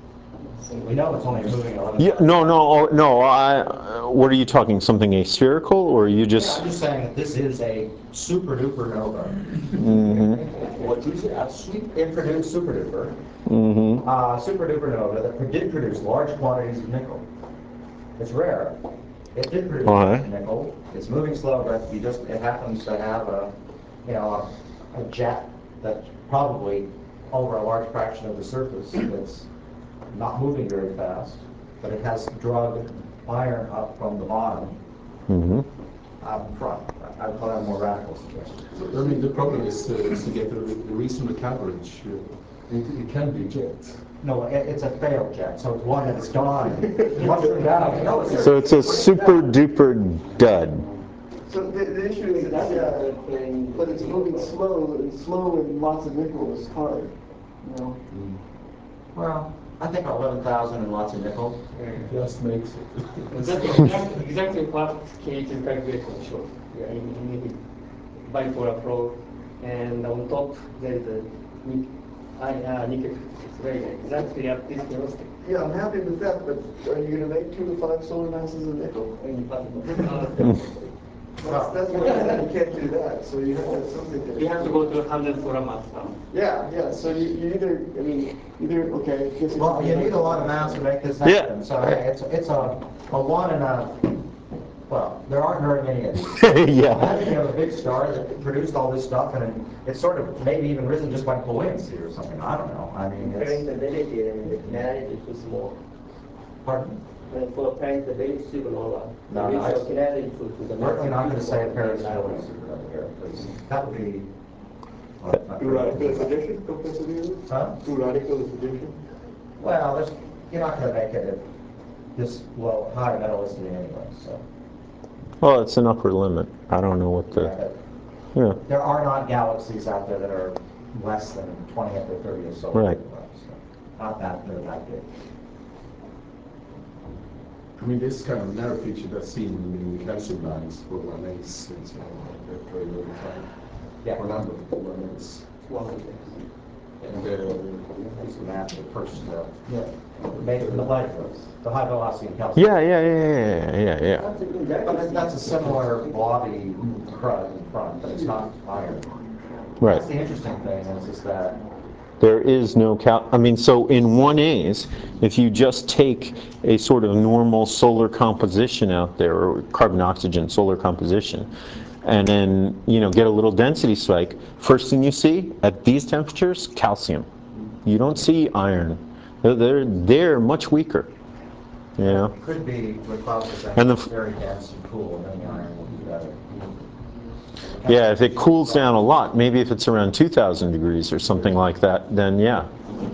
We know it's only moving eleven. Yeah. No. No. oh, No. I. uh, What are you talking? Something aspherical, or are you Yeah, just? I'm just saying that this is a super duper nova. Mm-hmm. What you say? A sweet, it produced super duper. Mm-hmm. Uh, super duper nova that pro- did produce large quantities of nickel. It's rare. It did produce All large right. nickel. It's moving slow, but you just it happens to have a, you know, a, a jet that's probably over a large fraction of the surface. That's not moving very fast, but it has drug iron up from the bottom Mm-hmm. out in front. I would call that a more radical suggestion. I mean, the problem is, uh, is to get the, the reasonable coverage. Uh, it, it can be jet. No, it, it's a failed jet, so it's one that's gone. Mushroomed out. No, it's So it's a super duper dud. So the, the issue is, it's, uh, but it's moving slow, and slow and lots of nickel is hard, you know? Well, I think eleven thousand and lots of nickel. Just makes it. That's exactly, exactly what created calculation shows. Yeah, in, in bipolar probe, and on top there is a nic- I, uh, nickel X-ray exactly at this velocity. Yeah, I'm happy with that, but are you gonna make two to five solar masses of nickel? Impossible. That's, that's what I said, you can't do that, so you have to have something there. You have to go to one hundred solar mass now. Yeah, yeah, so you, you either, I mean, either, okay. I guess Well, you need a lot of mass to make this happen. Yeah. So hey, it's it's a a one in a. Well, there aren't very many of these. Yeah. Imagine you have a big star that produced all this stuff, and it, it's sort of maybe even risen just by coincidence or something. I don't know. I mean, it's, Parametability, I mean, the kinetic is too small. pardon? And for parametability supernova, the No, no, I- ratio kinetic to, to the. We're not going to say a mass is parasitical too small. supernova here, because that would be. well, not Too radical a very- suggestion, Professor Davis? Huh? Too radical a suggestion? Well, there's, you're not going to make it at this low, high metallicity anyway, so. Well, it's an upper limit. I don't know what Yeah, the. but Yeah. there are not galaxies out there that are less than twentieth or thirtieth solar. Right. So not that, they're that big. I mean, this kind of narrow feature that's seen in the calcium lines for one A's, it's uh, that very, very fine. Yeah. For number for one A's. And uh, It's the map that first, uh, yeah. made it the high, the high velocity in calcium. Yeah. Yeah. Yeah. Yeah. Yeah. Yeah. That's a good But that's- that's a similar blobby crud in front, but it's not iron. Right. That's the interesting thing is, is that There is no cal. I mean, so in one A's, if you just take a sort of normal solar composition out there, or carbon oxygen solar composition, and then you know get a little density spike, first thing you see at these temperatures, calcium. You don't see iron. They're they're, they're much weaker. You know. it could be what Klaus was saying, And the it's f- very dense and cool, and then the iron will be better. Yeah, if it cools down a lot, maybe if it's around two thousand degrees or something like that, then yeah.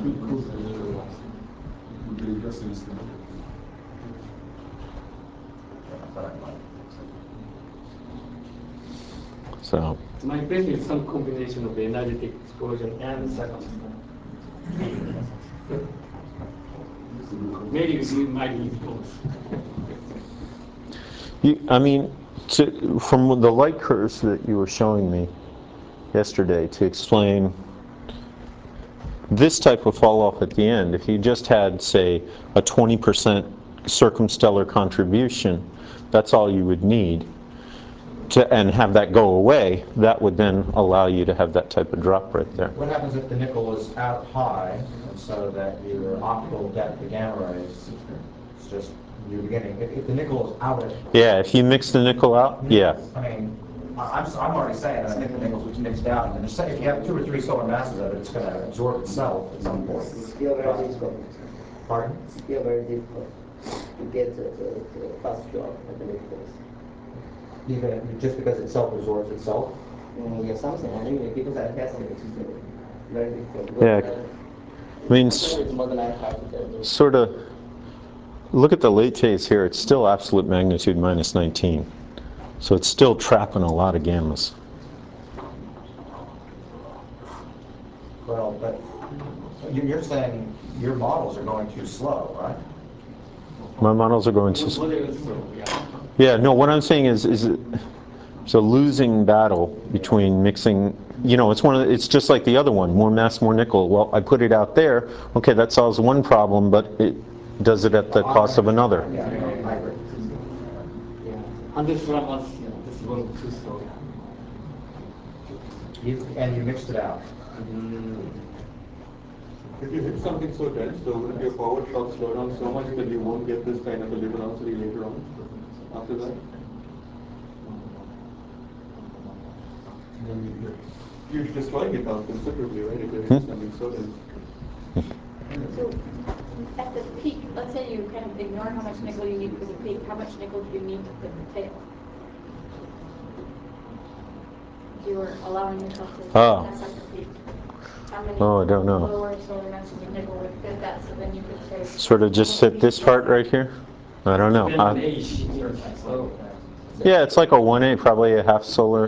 So. My impression is some combination of energetic explosion and circumstance. Maybe you might need both. You, I mean, to, from the light curves that you were showing me yesterday to explain this type of fall off at the end, if you just had, say, a twenty percent circumstellar contribution, that's all you would need. To, and have that go away, that would then allow you to have that type of drop right there. What happens if the nickel is out high, and so that your optical depth of gamma rays is just your beginning? If, if the nickel is out at... Yeah, if you mix the nickel out, yeah. I mean, I'm, I'm already saying that I think the nickel's mixed out, and just say if you have two or three solar masses of it, it's going to absorb itself at some point. It's still very difficult. Pardon? It's still very difficult to get the, the, the fast drop at the nickels. Even just because it self-absorbs itself? Mm, yeah, something. I mean, because I tested it, it's very difficult. Yeah. Uh, I mean, it's more than I have. Sort of, look at the late phase here. It's still absolute magnitude minus nineteen. So it's still trapping a lot of gammas. Well, but you're saying your models are going too slow, right? My models are going too slow. Yeah. Yeah, no, what I'm saying is, is it's a losing battle between mixing, you know, it's one of the, it's just like the other one, more mass, more nickel. Well, I put it out there, okay, that solves one problem, but it does it at the cost of another. Yeah, you know, hybrid. Yeah. one hundred grams, yeah, this is going too slow. You, and you mixed it out. Mm. If you hit something so dense, though, wouldn't your forward shock slow down so much that you won't get this kind of a luminosity later on, after that? You're destroying it out considerably, right, if you're hitting something so dense. So at the peak, let's say you kind of ignore how much nickel you need for the peak, how much nickel do you need to fit the tail? If you were allowing yourself to Oh. mess up the peak. How many Oh, I don't know. lower solar masses of nickel would fit that, so then you could say... Sort of just fit this part right here? I don't know. Uh, yeah, it's like a one A, probably a half solar.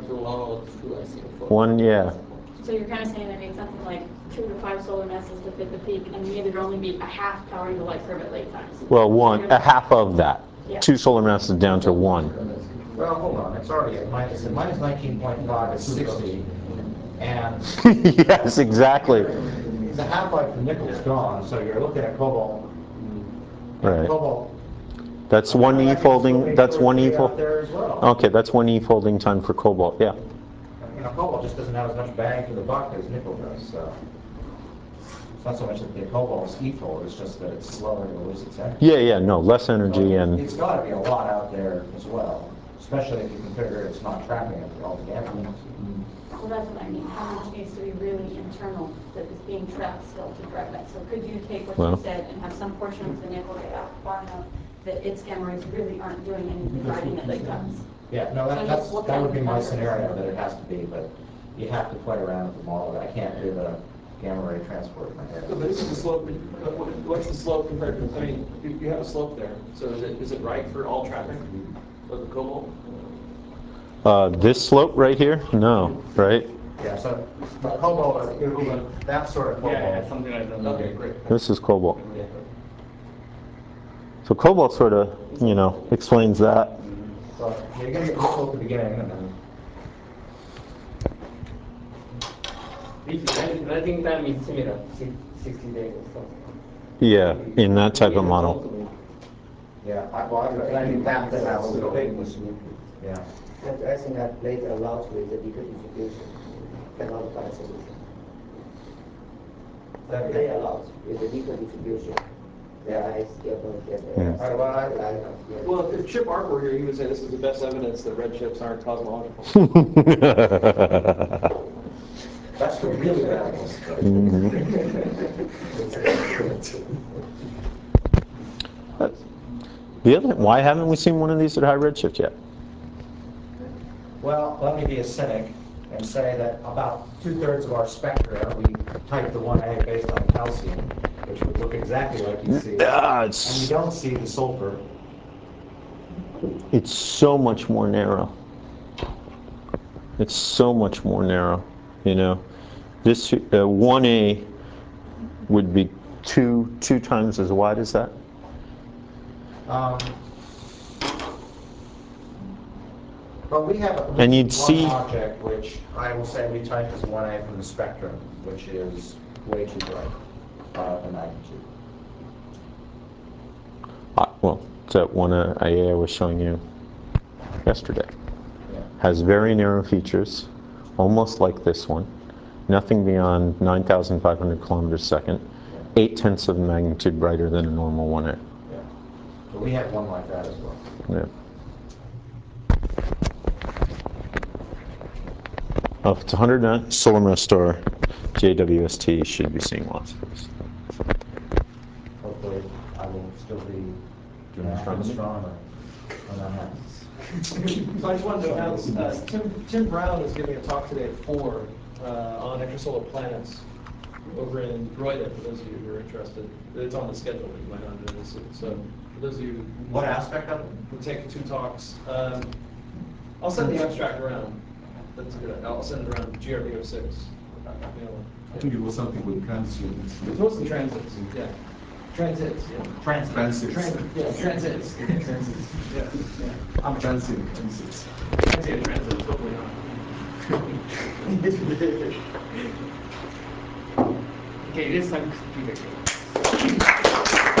One, yeah. So you're kind of saying I need something like two to five solar masses to fit the peak, and you need it to only be a half powering the light curve at late times. Well, one, a half of that. Yeah. Two solar masses down to one. Well, hold on, it's already at minus, at minus nineteen point five is sixty, and Yes, exactly. the half-life of the nickel is gone, so you're looking at cobalt. And Right. Cobalt. That's one E folding, that's one E out fold. there as well. Okay, that's one E folding time for cobalt, yeah. You know, cobalt just doesn't have as much bang for the buck as nickel does, so. It's not so much that the cobalt is E-fold, it's just that it's slower to lose its energy. Yeah, yeah, no, less energy and... It's got to be a lot out there as well, especially if you can figure it's not trapping it altogether. Well, that's what I mean. How much needs to be really internal that is being trapped still to drive that? So could you take what Well. you said and have some portion of the nickel get out far enough that its gamma rays really aren't doing anything driving at late times? Yeah, no, that, So that's, what that kind would be of my numbers? scenario, that it has to be, but you have to play around with the model. I can't do the gamma ray transport in my head. So this is the slope, what's the slope compared to, I mean, you, you have a slope there, so is it, is it right for all traffic of the cobalt? Uh, this slope right here? No, right? Yeah, so but cobalt, it would be that sort of cobalt. Yeah, yeah, something like that. Okay, great. This is cobalt. So cobalt sort of, you know, explains that. So you're going to get nickel at the beginning, and then If writing time is similar, six- sixty days or so. Yeah, in that type of model. yeah, I, well, I I think that that will go. Yeah. And I think that plays a lot with the deeper distribution. Cannot find solution. That Play a lot with the deeper distribution. Yeah, I still don't get the Yeah. All right, well, I- line of the- Well, if Chip Arp were here, he would say this is the best evidence that red chips aren't cosmological. That's the really bad The other, why haven't we seen one of these at high redshift yet? Well, let me be a cynic and say that about two-thirds of our spectra, we type the one A based on calcium, which would look exactly like you see. Ah, And it's, you don't see the sulfur. it's so much more narrow. It's so much more narrow, you know. This uh, one A would be two two times as wide as that. Um, But we have at And you'd least one see- object which I will say we type as one A from the spectrum, which is way too bright uh, in magnitude. Uh, well, that one uh, A I was showing you yesterday. Yeah. Has very narrow features, almost like this one. Nothing beyond nine thousand five hundred kilometers a second. Eight tenths of magnitude brighter than a normal one A. Yeah. So we have one like that as well. Yeah. Oh, if it's one hundred nine, Solar Star, J W S T should be seeing lots of this. Hopefully, I will still be Doing an astronomy? astronomer when that happens. So I just wanted to announce, uh, Tim, Tim Brown is giving a talk today at four uh, on extrasolar planets over in Broida, for those of you who are interested. It's on the schedule, but you might not notice it. So for those of you What aspect of it? who take two talks, um, I'll send the abstract around. That's good. I'll send it around G R B oh six. You know, I think it was something with transients. it's mostly transits, yeah. Transits, yeah. Transit. Transits. Trans, yeah, transits. Transits. Yeah, yeah. I'm transient. Transits. Transient transits, hopefully not. Okay, this time, keep it.